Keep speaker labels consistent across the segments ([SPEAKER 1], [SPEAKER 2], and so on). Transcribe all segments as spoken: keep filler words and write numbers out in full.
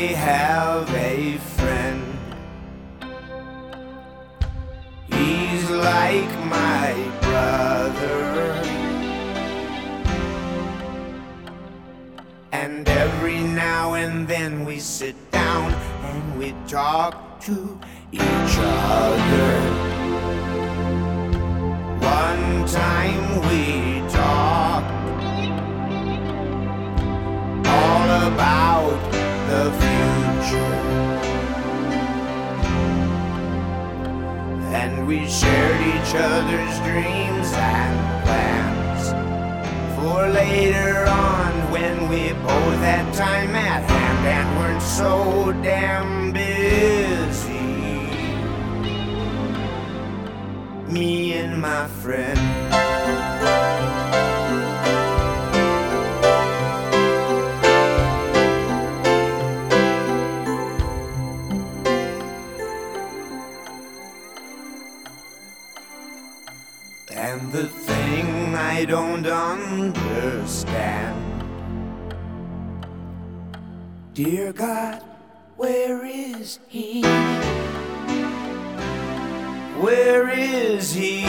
[SPEAKER 1] have a friend. He's like my brother, and every now and then we sit down and we talk to each other. One time we talked all about the future, and we shared each other's dreams and plans for later on, when we both had time at hand and weren't so damn busy. Me and my friend. And the thing I don't understand, dear God, where is he? Where is he?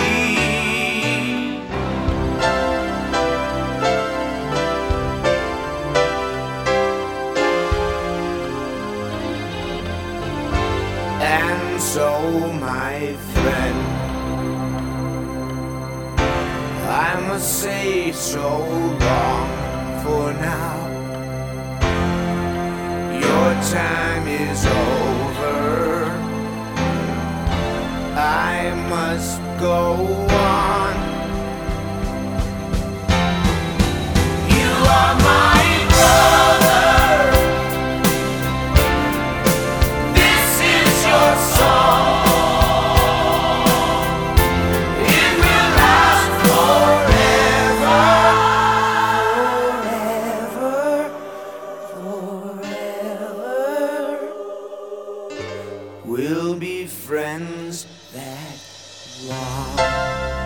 [SPEAKER 1] And so, my friend, I must say so long for now. Your time is over. I must go on. You are my brother. This is your song. We'll be friends that long.